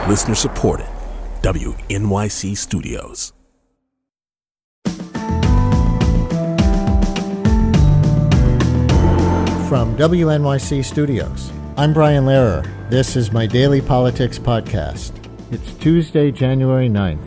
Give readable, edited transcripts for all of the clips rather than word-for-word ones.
Listener supported. WNYC Studios. From WNYC Studios, I'm Brian Lehrer. This is my daily politics podcast. It's Tuesday, January 9th.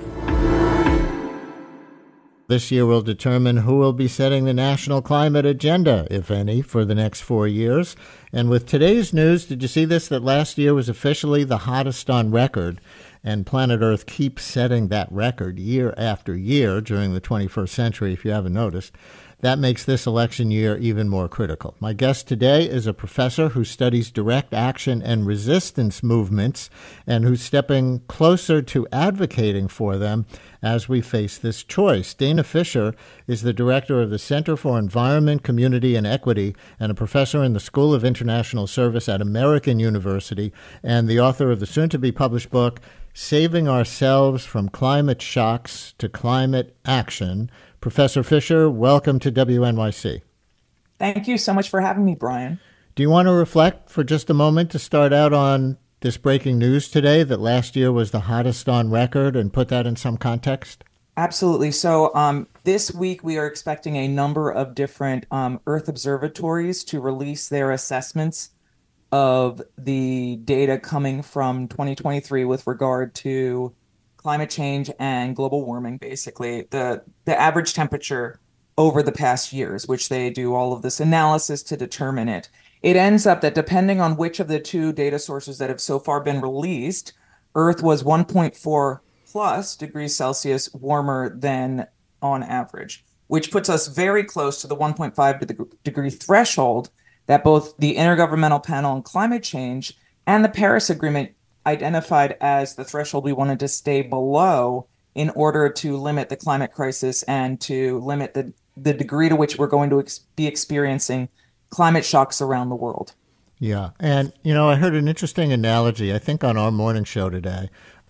This year will determine who will be setting the national climate agenda, if any, for the next 4 years. And with today's news, did you see this, that last year was officially the hottest on record? And planet Earth keeps setting that record year after year during the 21st century, if you haven't noticed. That makes this election year even more critical. My guest today is a professor who studies direct action and resistance movements and who's stepping closer to advocating for them as we face this choice. Dana Fisher is the director of the Center for Environment, Community, and Equity and a professor in the School of International Service at American University and the author of the soon-to-be-published book, Saving Ourselves from Climate Shocks to Climate Action. Professor Fisher, welcome to WNYC. Thank you so much for having me, Brian. Do you want to reflect for just a moment to start out on this breaking news today that last year was the hottest on record and put that in some context? Absolutely. So this week we are expecting a number of different Earth observatories to release their assessments of the data coming from 2023 with regard to climate change and global warming, basically the average temperature over the past years, which they do all of this analysis to determine it. It ends up that depending on which of the two data sources that have so far been released, Earth was 1.4 plus degrees Celsius warmer than on average, which puts us very close to the 1.5 degree threshold that both the Intergovernmental Panel on Climate Change and the Paris Agreement identified as the threshold we wanted to stay below in order to limit the climate crisis and to limit the degree to which we're going to be experiencing climate shocks around the world. Yeah. And, I heard an interesting analogy, I think on our morning show today,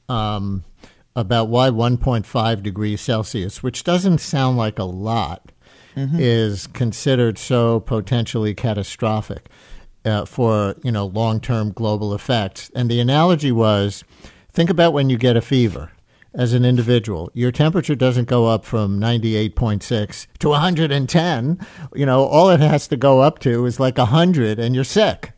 about why 1.5 degrees Celsius, which doesn't sound like a lot, is considered so potentially catastrophic. For long-term global effects. And the analogy was, think about when you get a fever as an individual. Your temperature doesn't go up from 98.6 to 110. All it has to go up to is like 100 and you're sick.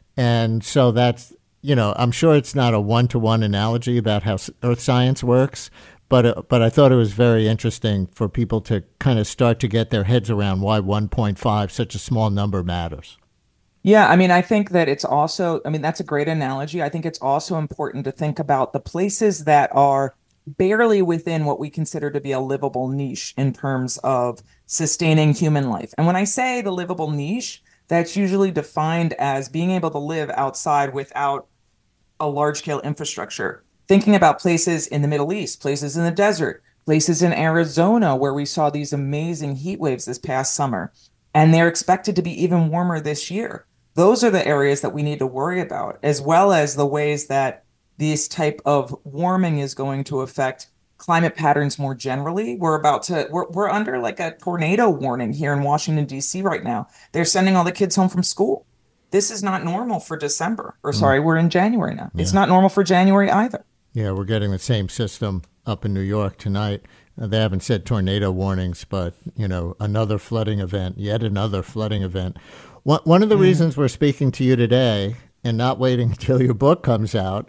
And so that's, I'm sure it's not a one-to-one analogy about how earth science works, but I thought it was very interesting for people to kind of start to get their heads around why 1.5, such a small number, matters. Yeah, I think that it's also, that's a great analogy. I think it's also important to think about the places that are barely within what we consider to be a livable niche in terms of sustaining human life. And when I say the livable niche, that's usually defined as being able to live outside without a large-scale infrastructure. Thinking about places in the Middle East, places in the desert, places in Arizona where we saw these amazing heat waves this past summer, and they're expected to be even warmer this year. Those are the areas that we need to worry about, as well as the ways that this type of warming is going to affect climate patterns more generally. We're under like a tornado warning here in Washington, D.C. right now. They're sending all the kids home from school. This is not normal for December. We're in January now. Yeah. It's not normal for January either. Yeah, we're getting the same system up in New York tonight. They haven't said tornado warnings, but, another flooding event, yet another flooding event. One of the reasons we're speaking to you today and not waiting until your book comes out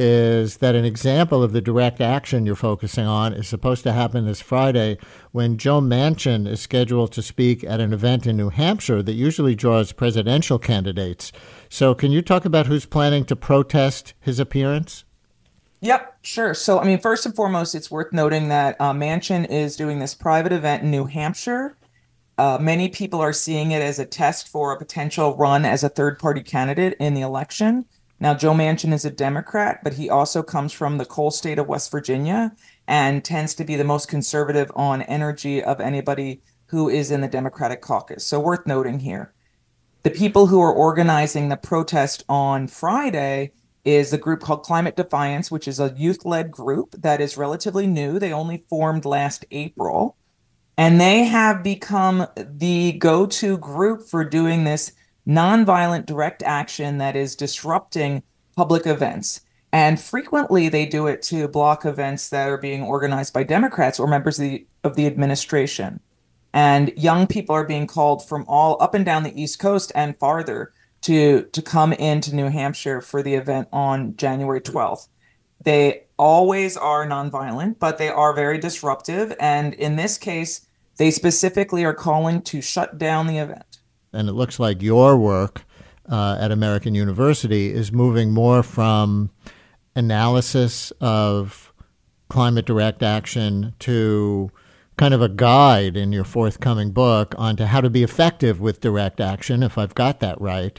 is that an example of the direct action you're focusing on is supposed to happen this Friday when Joe Manchin is scheduled to speak at an event in New Hampshire that usually draws presidential candidates. So can you talk about who's planning to protest his appearance? Yep, sure. So, first and foremost, it's worth noting that Manchin is doing this private event in New Hampshire. Many people are seeing it as a test for a potential run as a third-party candidate in the election. Now, Joe Manchin is a Democrat, but he also comes from the coal state of West Virginia and tends to be the most conservative on energy of anybody who is in the Democratic caucus. So worth noting here. The people who are organizing the protest on Friday is a group called Climate Defiance, which is a youth-led group that is relatively new. They only formed last April. And they have become the go-to group for doing this nonviolent direct action that is disrupting public events. And frequently they do it to block events that are being organized by Democrats or members of the administration. And young people are being called from all up and down the East Coast and farther to come into New Hampshire for the event on January 12th. They always are nonviolent, but they are very disruptive. And in this case, they specifically are calling to shut down the event. And it looks like your work at American University is moving more from analysis of climate direct action to kind of a guide in your forthcoming book onto how to be effective with direct action, if I've got that right.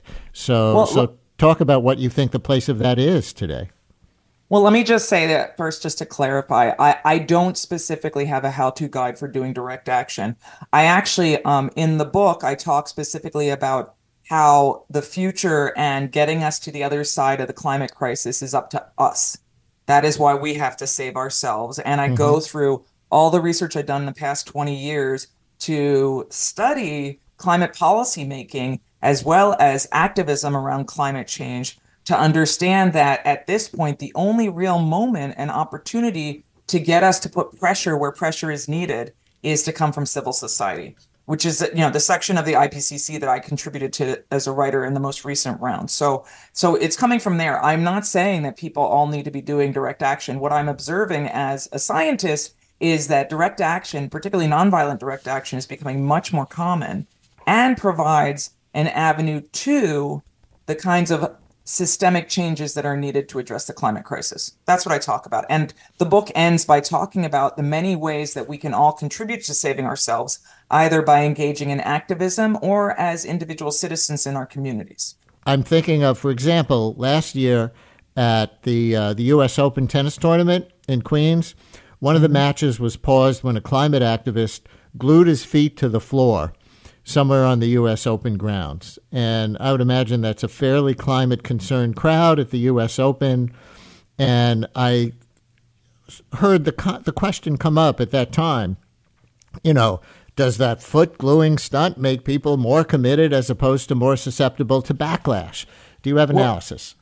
So talk about what you think the place of that is today. Well, let me just say that first, just to clarify, I don't specifically have a how-to guide for doing direct action. I actually, in the book, I talk specifically about how the future and getting us to the other side of the climate crisis is up to us. That is why we have to save ourselves. And I go through all the research I've done in the past 20 years to study climate policy making as well as activism around climate change, to understand that at this point, the only real moment and opportunity to get us to put pressure where pressure is needed is to come from civil society, which is, the section of the IPCC that I contributed to as a writer in the most recent round. So it's coming from there. I'm not saying that people all need to be doing direct action. What I'm observing as a scientist is that direct action, particularly nonviolent direct action, is becoming much more common and provides an avenue to the kinds of systemic changes that are needed to address the climate crisis. That's what I talk about. And the book ends by talking about the many ways that we can all contribute to saving ourselves, either by engaging in activism or as individual citizens in our communities. I'm thinking of, for example, last year at the U.S. Open tennis tournament in Queens, one of the matches was paused when a climate activist glued his feet to the floor somewhere on the U.S. Open grounds. And I would imagine that's a fairly climate-concerned crowd at the U.S. Open. And I heard the question come up at that time, does that foot gluing stunt make people more committed as opposed to more susceptible to backlash? Do you have analysis?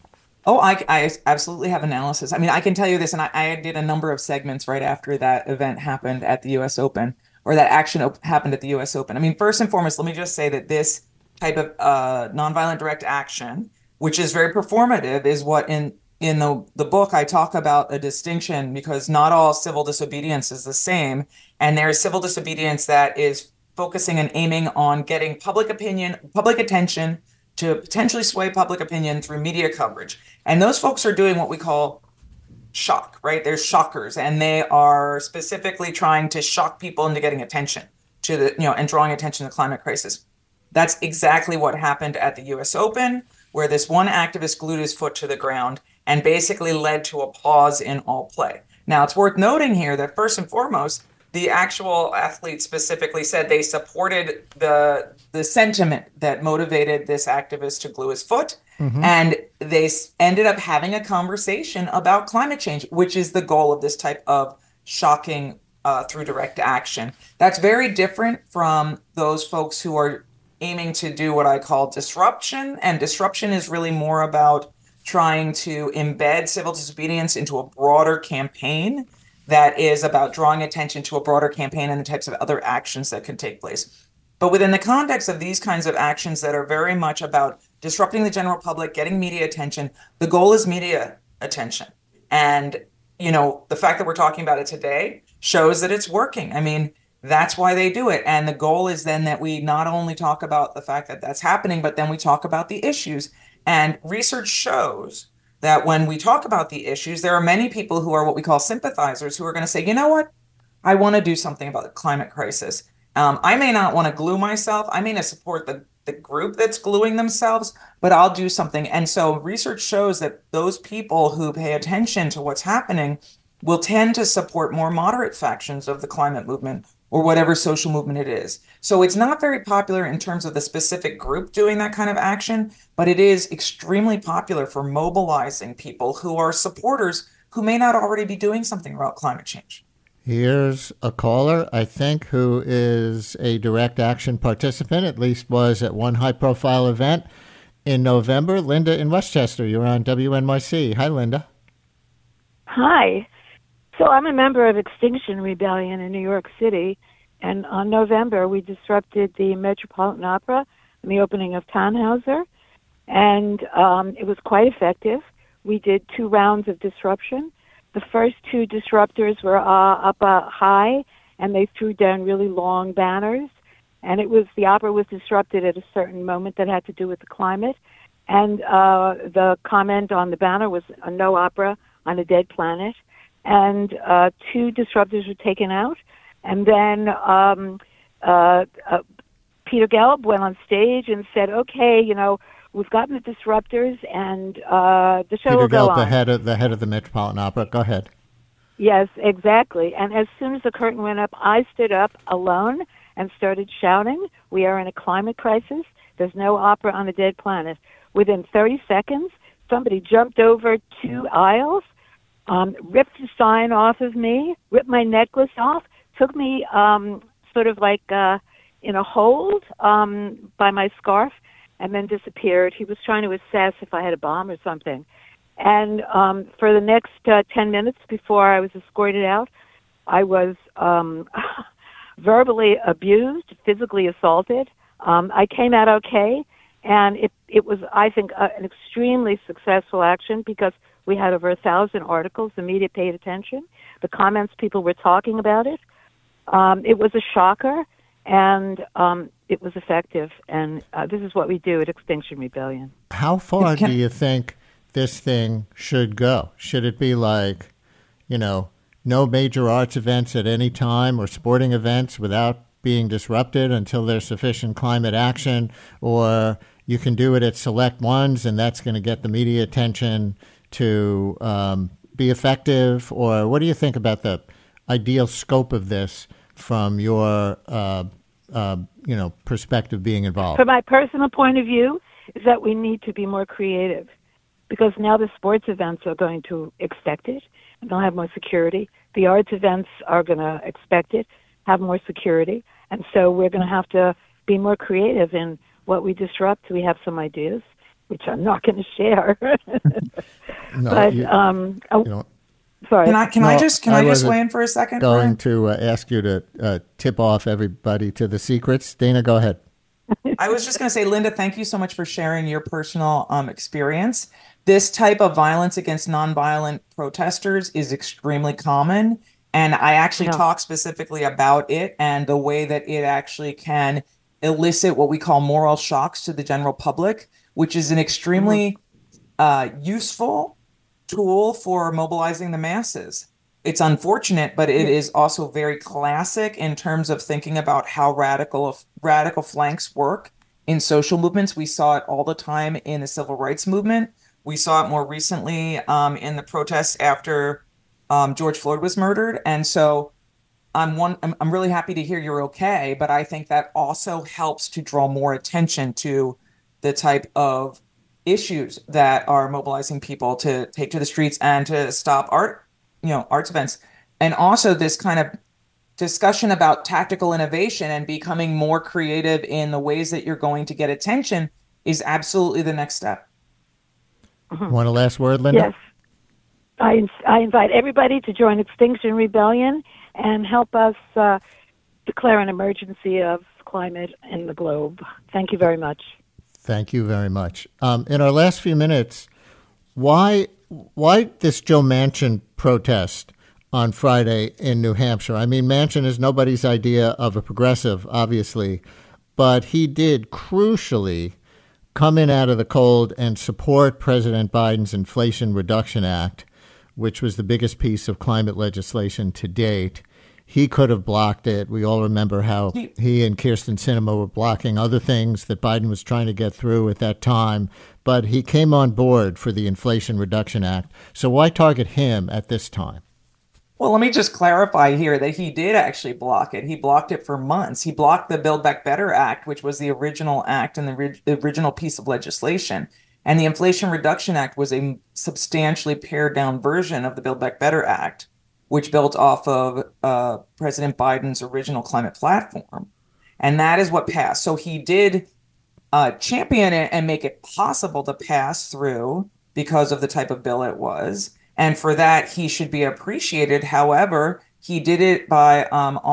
I absolutely have analysis. I mean, I can tell you this, and I did a number of segments right after that event happened at the U.S. Open, or that action happened at the U.S. Open. I mean, first and foremost, let me just say that this type of nonviolent direct action, which is very performative, is what in the book I talk about a distinction, because not all civil disobedience is the same. And there is civil disobedience that is focusing and aiming on getting public attention to potentially sway public opinion through media coverage. And those folks are doing what we call shock, right? They're shockers, and they are specifically trying to shock people into getting attention to and drawing attention to the climate crisis. That's exactly what happened at the US Open, where this one activist glued his foot to the ground and basically led to a pause in all play. Now, it's worth noting here that first and foremost, the actual athlete specifically said they supported the sentiment that motivated this activist to glue his foot. Mm-hmm. And they ended up having a conversation about climate change, which is the goal of this type of shocking through direct action. That's very different from those folks who are aiming to do what I call disruption. And disruption is really more about trying to embed civil disobedience into a broader campaign that is about drawing attention to a broader campaign and the types of other actions that can take place. But within the context of these kinds of actions that are very much about disrupting the general public, getting media attention, the goal is media attention. And, the fact that we're talking about it today shows that it's working. I mean, that's why they do it. And the goal is then that we not only talk about the fact that that's happening, but then we talk about the issues. And research shows that when we talk about the issues, there are many people who are what we call sympathizers who are going to say, you know what, I want to do something about the climate crisis. I may not want to glue myself. I may not support the group that's gluing themselves, but I'll do something. And so research shows that those people who pay attention to what's happening will tend to support more moderate factions of the climate movement or whatever social movement it is. So it's not very popular in terms of the specific group doing that kind of action, but it is extremely popular for mobilizing people who are supporters who may not already be doing something about climate change. Here's a caller, I think, who is a direct action participant, at least was at one high-profile event in November. Linda in Westchester, you're on WNYC. Hi, Linda. Hi. So I'm a member of Extinction Rebellion in New York City, and on November we disrupted the Metropolitan Opera and the opening of Tannhauser, and it was quite effective. We did 2 rounds of disruption. The first 2 disruptors were up high, and they threw down really long banners, and the opera was disrupted at a certain moment that had to do with the climate, and the comment on the banner was no opera on a dead planet. And 2 disruptors were taken out. And then Peter Gelb went on stage and said, okay, we've gotten the disruptors, and the show will go on. Peter Gelb, the head of the Metropolitan Opera. Go ahead. Yes, exactly. And as soon as the curtain went up, I stood up alone and started shouting, we are in a climate crisis. There's no opera on a dead planet. Within 30 seconds, somebody jumped over 2 aisles, ripped the sign off of me, ripped my necklace off, took me sort of like in a hold by my scarf, and then disappeared. He was trying to assess if I had a bomb or something. And for the next 10 minutes before I was escorted out, I was verbally abused, physically assaulted. I came out okay, and it was, I think, an extremely successful action because we had over 1,000 articles. The media paid attention. The comments, people were talking about it. It was a shocker, and it was effective. And this is what we do at Extinction Rebellion. How far do you think this thing should go? Should it be like, no major arts events at any time or sporting events without being disrupted until there's sufficient climate action? Or you can do it at select ones and that's going to get the media attention to be effective? Or what do you think about the ideal scope of this from your perspective being involved? From my personal point of view, is that we need to be more creative because now the sports events are going to expect it and they'll have more security. The arts events are going to expect it, have more security. And so we're going to have to be more creative in what we disrupt. We have some ideas, which I'm not going to share. Sorry. Can I just weigh in for a second? Going to ask you to tip off everybody to the secrets. Dana, go ahead. I was just going to say, Linda, thank you so much for sharing your personal experience. This type of violence against nonviolent protesters is extremely common. And I actually talk specifically about it and the way that it actually can elicit what we call moral shocks to the general public, which is an extremely useful tool for mobilizing the masses. It's unfortunate, but it is also very classic in terms of thinking about how radical flanks work in social movements. We saw it all the time in the civil rights movement. We saw it more recently in the protests after George Floyd was murdered. And so I'm really happy to hear you're okay, but I think that also helps to draw more attention to the type of issues that are mobilizing people to take to the streets and to stop arts events. And also this kind of discussion about tactical innovation and becoming more creative in the ways that you're going to get attention is absolutely the next step. Want a last word, Linda? Yes. I invite everybody to join Extinction Rebellion and help us declare an emergency of climate in the globe. Thank you very much. Thank you very much. In our last few minutes, why this Joe Manchin protest on Friday in New Hampshire? I mean, Manchin is nobody's idea of a progressive, obviously, but he did crucially come in out of the cold and support President Biden's Inflation Reduction Act, which was the biggest piece of climate legislation to date. He could have blocked it. We all remember how he and Kyrsten Sinema were blocking other things that Biden was trying to get through at that time. But he came on board for the Inflation Reduction Act. So why target him at this time? Well, let me just clarify here that he did actually block it. He blocked it for months. He blocked the Build Back Better Act, which was the original act and the original piece of legislation. And the Inflation Reduction Act was a substantially pared down version of the Build Back Better Act, which built off of President Biden's original climate platform. And that is what passed. So he did champion it and make it possible to pass through because of the type of bill it was. And for that, he should be appreciated. However, he did it by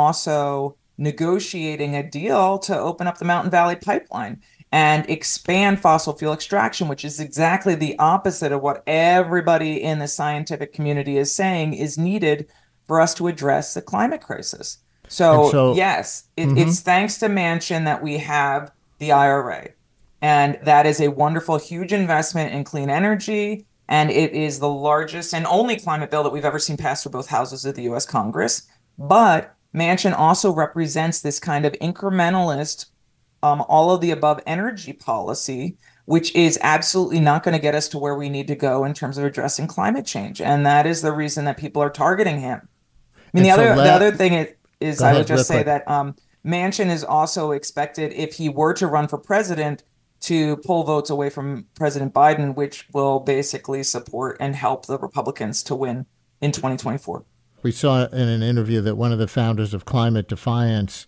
also negotiating a deal to open up the Mountain Valley Pipeline and expand fossil fuel extraction, which is exactly the opposite of what everybody in the scientific community is saying is needed for us to address the climate crisis. So yes, it's thanks to Manchin that we have the IRA. And that is a wonderful, huge investment in clean energy. And it is the largest and only climate bill that we've ever seen passed through both houses of the U.S. Congress. But Manchin also represents this kind of incrementalist, all of the above energy policy, which is absolutely not going to get us to where we need to go in terms of addressing climate change. And that is the reason that people are targeting him. I mean, the other thing is I would just say that Manchin is also expected, if he were to run for president, to pull votes away from President Biden, which will basically support and help the Republicans to win in 2024. We saw in an interview that one of the founders of Climate Defiance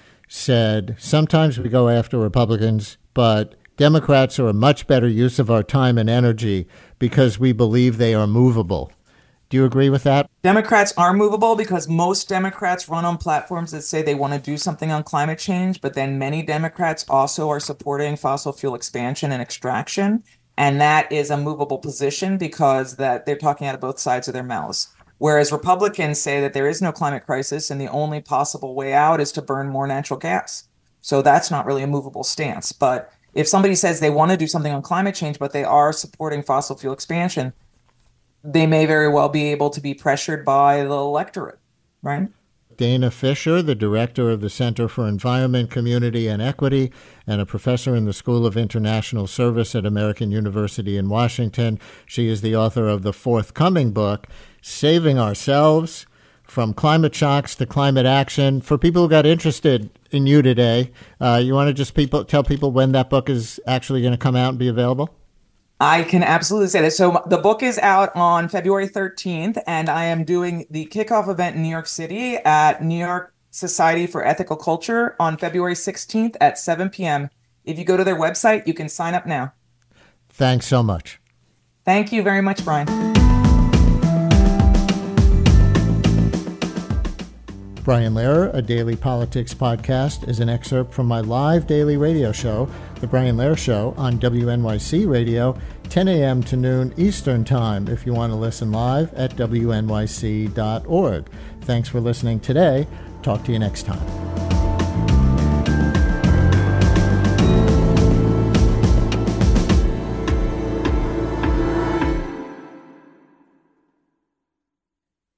said, sometimes we go after Republicans, but Democrats are a much better use of our time and energy because we believe they are movable. Do you agree with that? Democrats are movable because most Democrats run on platforms that say they want to do something on climate change, but then many Democrats also are supporting fossil fuel expansion and extraction. And that is a movable position because that they're talking out of both sides of their mouths. Whereas Republicans say that there is no climate crisis and the only possible way out is to burn more natural gas. So that's not really a movable stance. But if somebody says they want to do something on climate change, but they are supporting fossil fuel expansion, they may very well be able to be pressured by the electorate, right? Dana Fisher, the director of the Center for Environment, Community, and Equity, and a professor in the School of International Service at American University in Washington. She is the author of the forthcoming book, Saving Ourselves, From Climate Shocks to Climate Action. For people who got interested in you today, you want to just tell people when that book is actually going to come out and be available? I can absolutely say that. So the book is out on February 13th, and I am doing the kickoff event in New York City at New York Society for Ethical Culture on February 16th at 7 p.m. If you go to their website, you can sign up now. Thanks so much. Thank you very much, Brian. Brian Lehrer, a daily politics podcast, is an excerpt from my live daily radio show, The Brian Lehrer Show, on WNYC Radio, 10 a.m. to noon Eastern Time, if you want to listen live at wnyc.org. Thanks for listening today. Talk to you next time.